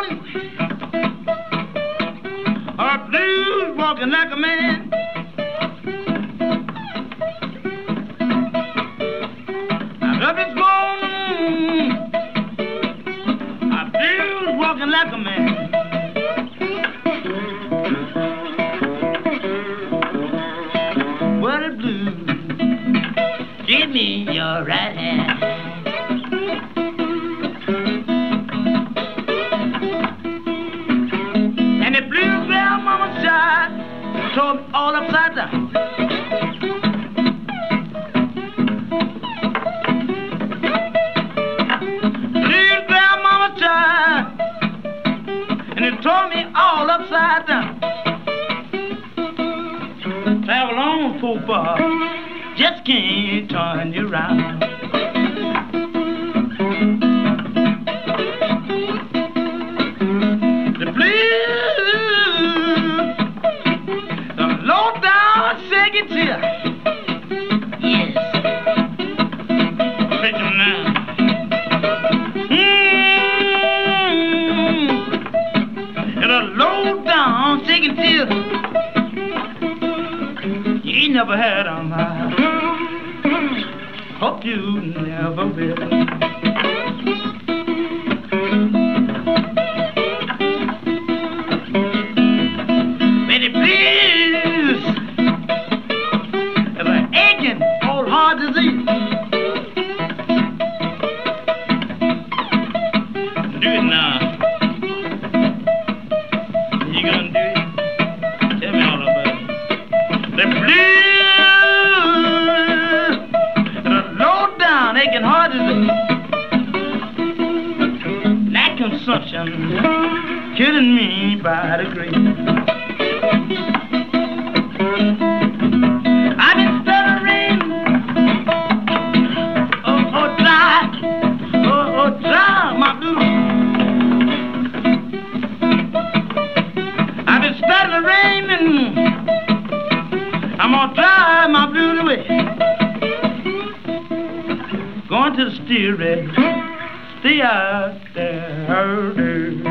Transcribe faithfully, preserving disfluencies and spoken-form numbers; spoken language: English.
morning, or blues walking like a man. I got this morning, or blues walking like a man. What a blues, give me your right hand. Told me all upside down. Little grandmama child, and it tore me all upside down. Travel on so far, just can't turn you around. The blues, low down, shake it till. Yes. Take them now. Mmm. And a low down, shake it till. You ain't never had them. I hope you never will. Betty, please. Heart disease. Do it now. You gonna do it? Tell me all about it. The blues, the low down aching heart disease. That consumption killing me by the grave. I've been stuttering. My blues. I've been studying raining. I'm gonna drive my blues away. Going to the steering, stay out there.